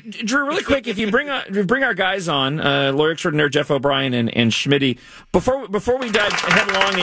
Drew, really quick, if you bring our guys on, lawyer extraordinaire Jeff O'Brien and Schmitty, before we dive headlong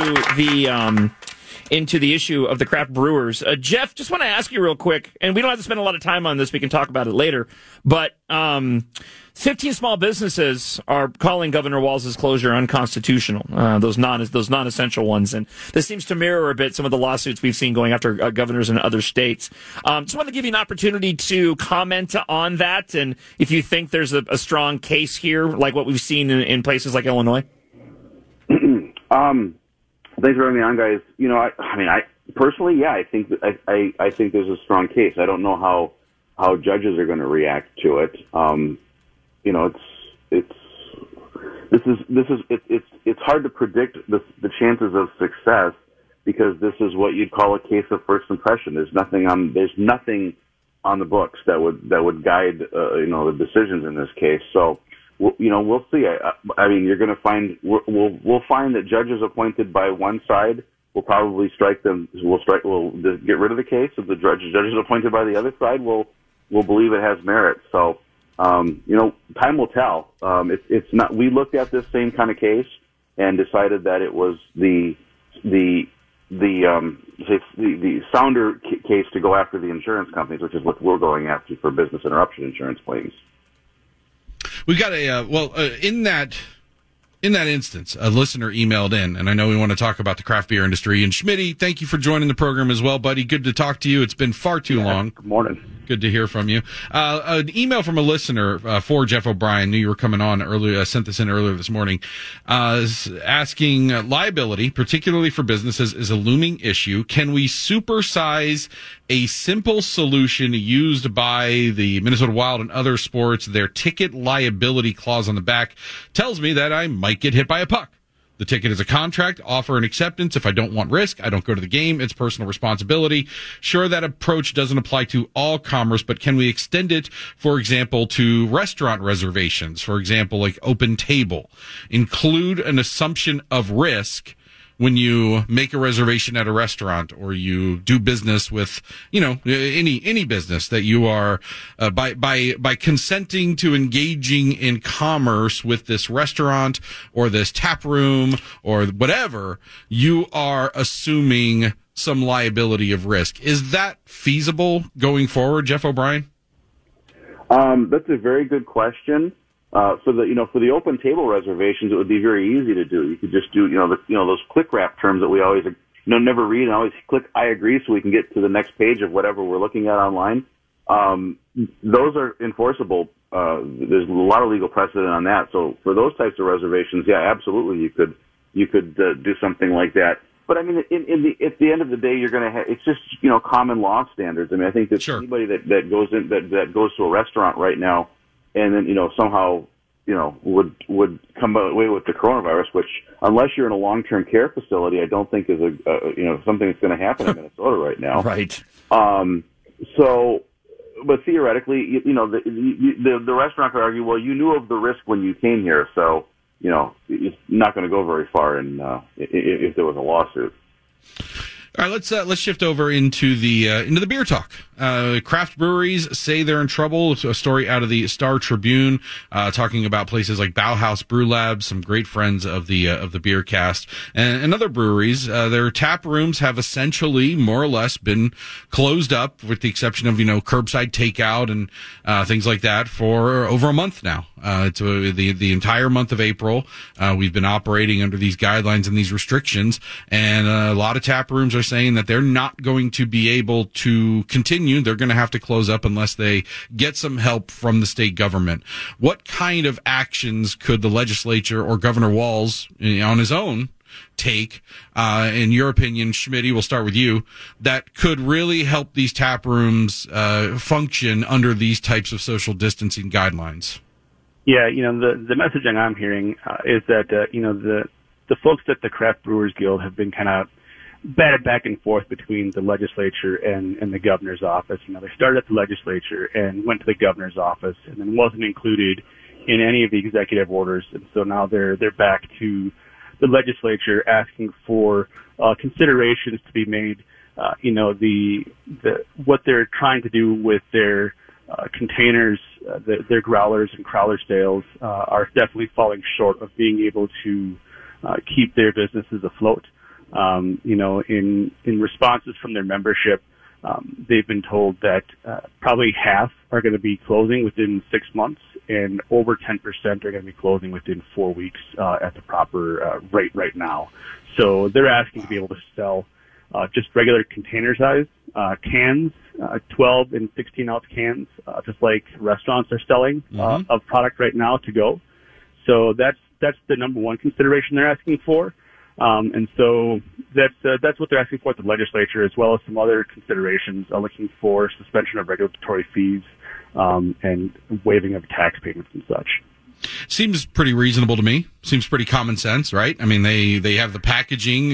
into the issue of the craft brewers, Jeff, just want to ask you real quick, and we don't have to spend a lot of time on this, we can talk about it later, but 15 small businesses are calling Governor Walz's closure unconstitutional, those non-essential ones, and this seems to mirror a bit some of the lawsuits we've seen going after governors in other states. Just want to give you an opportunity to comment on that, and if you think there's a strong case here, like what we've seen in places like Illinois. Thanks for having me on, guys. You know, I personally, yeah, I think there's a strong case. I don't know how judges are going to react to it. You know, it's hard to predict the chances of success because this is what you'd call a case of first impression. There's nothing on the books that would guide the decisions in this case. So we'll see. I mean, you're going to find we'll find that judges appointed by one side will probably strike them. We'll get rid of the case. If the judges appointed by the other side will believe it has merit. So. Time will tell. It's not. We looked at this same kind of case and decided that it was the sounder case to go after the insurance companies, which is what we're going after for business interruption insurance claims. We got in that instance, a listener emailed in, and I know we want to talk about the craft beer industry. And Schmitty, thank you for joining the program as well, buddy. Good to talk to you. It's been far too long. Good morning. Good to hear from you. An email from a listener for Jeff O'Brien, knew you were coming on earlier, sent this in earlier this morning, asking liability, particularly for businesses, is a looming issue. Can we supersize a simple solution used by the Minnesota Wild and other sports? Their ticket liability clause on the back tells me that I might get hit by a puck. The ticket is a contract, offer and acceptance. If I don't want risk, I don't go to the game. It's personal responsibility. Sure, that approach doesn't apply to all commerce, but can we extend it, for example, to restaurant reservations? For example, like Open Table. Include an assumption of risk when you make a reservation at a restaurant or you do business with, any business that you are, by consenting to engaging in commerce with this restaurant or this tap room or whatever, you are assuming some liability of risk. Is that feasible going forward, Jeff O'Brien? That's a very good question. For the Open Table reservations, it would be very easy to do. You could just do, those click wrap terms that we always, never read and always click I agree so we can get to the next page of whatever we're looking at online. Those are enforceable. There's a lot of legal precedent on that. So for those types of reservations, yeah, absolutely, you could do something like that. But I mean, at the end of the day, you're going to have, it's just, common law standards. I mean, I think that sure. Anybody that goes to a restaurant right now, and then, somehow, would come away with the coronavirus, which, unless you're in a long-term care facility, I don't think is something that's going to happen in Minnesota right now. Right. But theoretically, the restaurant could argue, well, you knew of the risk when you came here, so, it's not going to go very far if there was a lawsuit. All right, let's shift over into the beer talk. Craft breweries say they're in trouble. It's a story out of the Star Tribune, talking about places like Bauhaus Brew Lab, some great friends of the beer cast, and other breweries. Their tap rooms have essentially more or less been closed up, with the exception of curbside takeout and things like that, for over a month now. It's the entire month of April. We've been operating under these guidelines and these restrictions, and a lot of tap rooms are saying that they're not going to be able to continue. They're going to have to close up unless they get some help from the state government. What kind of actions could the legislature or Governor Walz on his own take, in your opinion, Schmitty, we'll start with you, that could really help these tap rooms function under these types of social distancing guidelines? Yeah, the messaging I'm hearing is that the folks at the Craft Brewers Guild have been kind of batted back and forth between the legislature and the governor's office. They started at the legislature and went to the governor's office and then wasn't included in any of the executive orders. And so now they're back to the legislature asking for considerations to be made. What they're trying to do with their containers their growlers and crowler sales are definitely falling short of being able to keep their businesses afloat. In responses from their membership, they've been told that probably half are going to be closing within 6 months, and over 10% are going to be closing within 4 weeks at the proper rate right now. So they're asking to be able to sell just regular container size cans, 12 and 16 ounce cans, just like restaurants are selling of product right now to go. So that's the number one consideration they're asking for. And so that's what they're asking for at the legislature, as well as some other considerations, looking for suspension of regulatory fees and waiving of tax payments and such. Seems pretty reasonable to me. Seems pretty common sense, right? I mean, they have the packaging,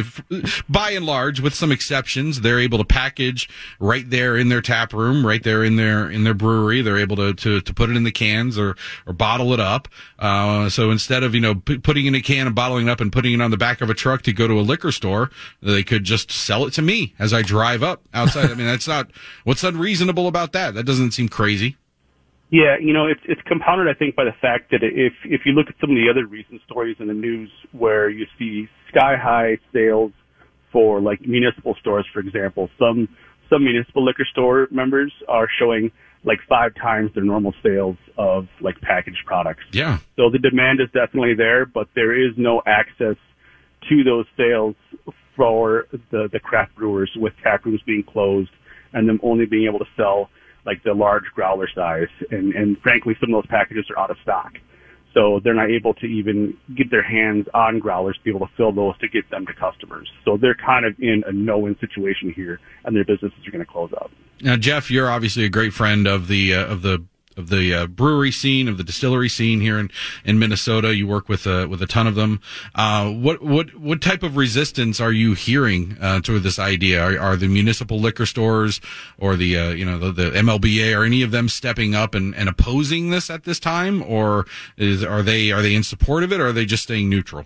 by and large, with some exceptions, they're able to package right there in their tap room, right there in their brewery. They're able to put it in the cans or bottle it up. So instead of, putting in a can and bottling it up and putting it on the back of a truck to go to a liquor store, they could just sell it to me as I drive up outside. I mean, what's unreasonable about that? That doesn't seem crazy. Yeah, it's compounded, I think, by the fact that if you look at some of the other recent stories in the news where you see sky-high sales for, like, municipal stores, for example, some municipal liquor store members are showing, like, 5 times their normal sales of, like, packaged products. Yeah. So the demand is definitely there, but there is no access to those sales for the craft brewers, with tap rooms being closed and them only being able to sell like the large growler size, and frankly, some of those packages are out of stock. So they're not able to even get their hands on growlers to be able to fill those to get them to customers. So they're kind of in a no-win situation here, and their businesses are going to close up. Now, Jeff, you're obviously a great friend of the brewery scene, of the distillery scene here in Minnesota. You work with a ton of them. What type of resistance are you hearing to this idea? Are the municipal liquor stores or the MLBA, are any of them stepping up and opposing this at this time, or are they in support of it, or are they just staying neutral?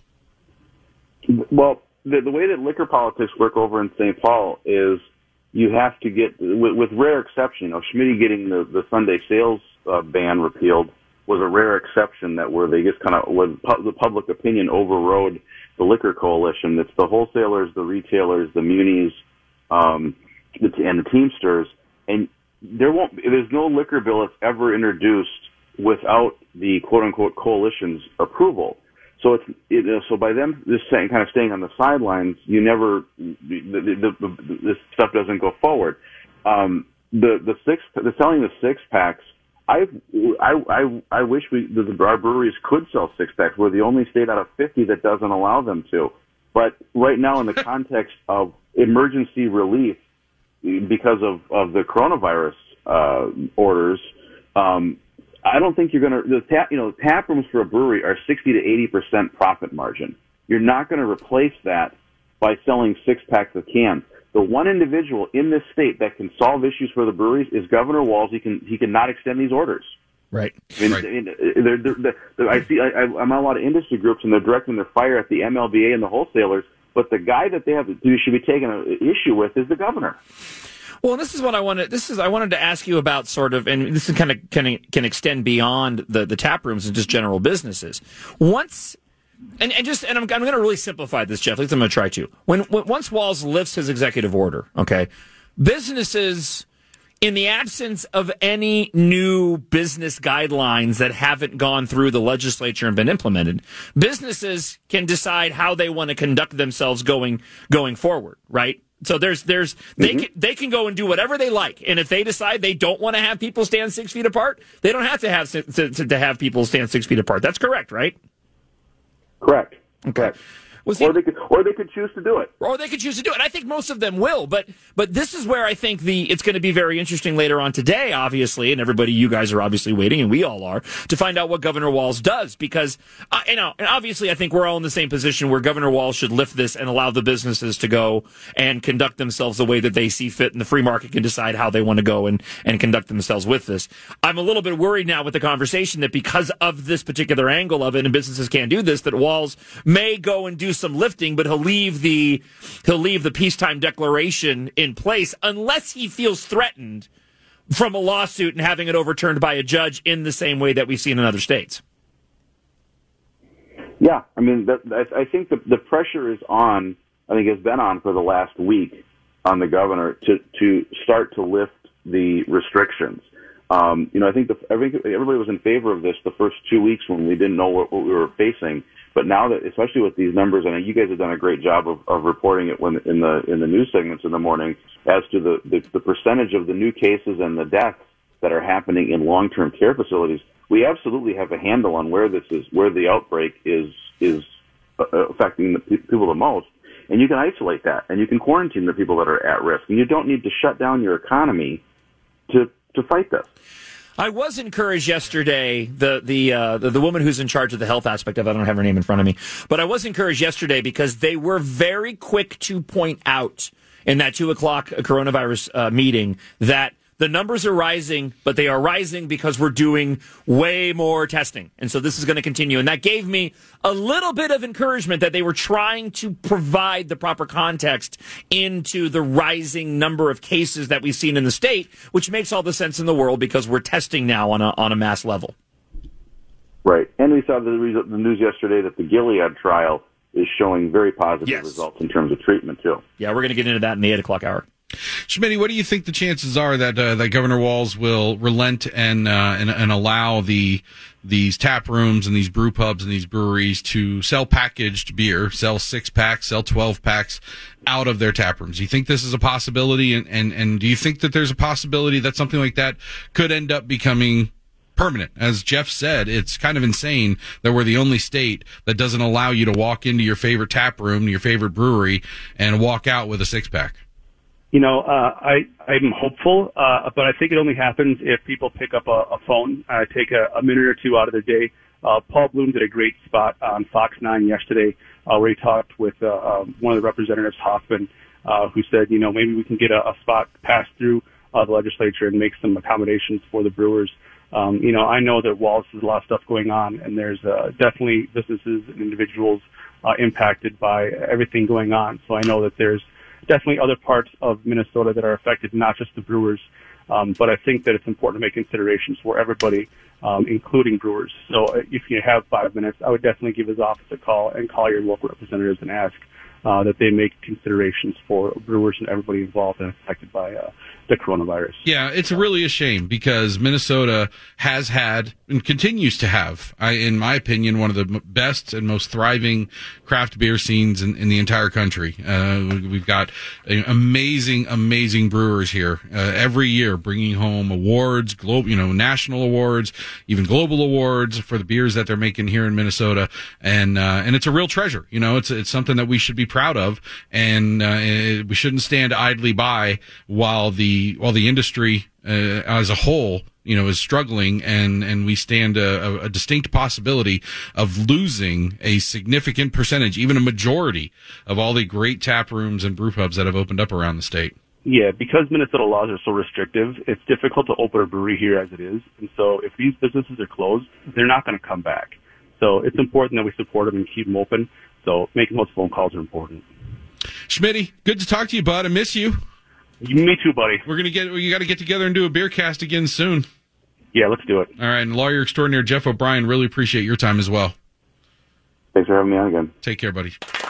Well, the way that liquor politics work over in St. Paul is you have to get, with rare exception, Schmitty getting the Sunday sales ban repealed was a rare exception where they just kind of, the public opinion overrode the liquor coalition. It's the wholesalers, the retailers, the munis, and the Teamsters. And there's no liquor bill that's ever introduced without the quote unquote coalition's approval. So so by them just staying on the sidelines, this stuff doesn't go forward. The selling the 6-packs, I wish our breweries could sell 6-packs. We're the only state out of 50 that doesn't allow them to. But right now, in the context of emergency relief because of the coronavirus orders, I don't think you're going to. Tap rooms for a brewery are 60 to 80% profit margin. You're not going to replace that by selling 6-packs of cans. The one individual in this state that can solve issues for the breweries is Governor Walz. He can not extend these orders. Right. I'm on a lot of industry groups, and they're directing their fire at the MLBA and the wholesalers. But the guy that should be taking an issue with is the governor. Well, this is what I wanted. I wanted to ask you about sort of, and this is kind of can extend beyond the tap rooms and just general businesses. Once, and I'm going to really simplify this, Jeff. At least I'm going to try to. Once Walz lifts his executive order, okay, businesses, in the absence of any new business guidelines that haven't gone through the legislature and been implemented, businesses can decide how they want to conduct themselves going forward, right? So they can go and do whatever they like, and if they decide they don't want to have people stand 6 feet apart, they don't have to have people stand 6 feet apart. That's correct, right? Correct. Okay. Correct. Well, see, or they could choose to do it. Or they could choose to do it. I think most of them will, but this is where I think it's going to be very interesting later on today, obviously, and you guys are obviously waiting, and we all are, to find out what Governor Walz does, because, and obviously I think we're all in the same position where Governor Walz should lift this and allow the businesses to go and conduct themselves the way that they see fit, and the free market can decide how they want to go and conduct themselves with this. I'm a little bit worried now with the conversation that because of this particular angle of it, and businesses can't do this, that Walz may go and do some lifting, but he'll leave the peacetime declaration in place unless he feels threatened from a lawsuit and having it overturned by a judge in the same way that we've seen in other states. Yeah, I mean, I think the pressure is on. I think has been on for the last week on the governor to start to lift the restrictions. I think everybody was in favor of this the first 2 weeks when we didn't know what we were facing. But now that, especially with these numbers, and you guys have done a great job of reporting it in the news segments in the morning as to the percentage of the new cases and the deaths that are happening in long-term care facilities. We absolutely have a handle on where the outbreak is affecting the people the most. And you can isolate that, and you can quarantine the people that are at risk, and you don't need to shut down your economy to fight this. I was encouraged yesterday, the woman who's in charge of the health aspect of it, I don't have her name in front of me, but I was encouraged yesterday because they were very quick to point out in that 2 o'clock coronavirus meeting that the numbers are rising, but they are rising because we're doing way more testing. And so this is going to continue. And that gave me a little bit of encouragement that they were trying to provide the proper context into the rising number of cases that we've seen in the state, which makes all the sense in the world because we're testing now on a mass level. Right. And we saw the news yesterday that the Gilead trial is showing very positive results in terms of treatment, too. Yeah, we're going to get into that in the 8 o'clock hour. Schmitty, what do you think the chances are that that Governor Walz will relent and allow these tap rooms and these brew pubs and these breweries to sell packaged beer, sell 6-packs, sell 12-packs out of their tap rooms? Do you think this is a possibility? And do you think that there's a possibility that something like that could end up becoming permanent? As Jeff said, it's kind of insane that we're the only state that doesn't allow you to walk into your favorite tap room, your favorite brewery, and walk out with a 6-pack. I'm hopeful, but I think it only happens if people pick up a phone, take a minute or two out of their day. Paul Bloom did a great spot on Fox 9 yesterday, where he talked with one of the representatives, Hoffman, who said, maybe we can get a spot passed through the legislature and make some accommodations for the brewers. I know that Walz has a lot of stuff going on, and there's definitely businesses and individuals impacted by everything going on. So I know that there's definitely other parts of Minnesota that are affected, not just the brewers. But I think that it's important to make considerations for everybody, including brewers. So if you have 5 minutes, I would definitely give his office a call and call your local representatives and ask that they make considerations for brewers and everybody involved and affected by the coronavirus. Yeah, it's really a shame because Minnesota has had and continues to have, in my opinion, one of the best and most thriving craft beer scenes in the entire country. We've got amazing brewers here every year, bringing home awards, national awards, even global awards for the beers that they're making here in Minnesota, and it's a real treasure. It's something that we should be proud of, and we shouldn't stand idly by while the industry as a whole is struggling, and we stand a distinct possibility of losing a significant percentage, even a majority of all the great tap rooms and brew pubs that have opened up around the state. Yeah, because Minnesota laws are so restrictive, it's difficult to open a brewery here as it is. And so if these businesses are closed, they're not going to come back. So it's important that we support them and keep them open. So making those phone calls are important. Schmitty, good to talk to you, bud. I miss you. Me too, buddy. You got to get together and do a beer cast again soon. Yeah, let's do it. All right, and lawyer extraordinaire Jeff O'Brien, really appreciate your time as well. Thanks for having me on again. Take care, buddy.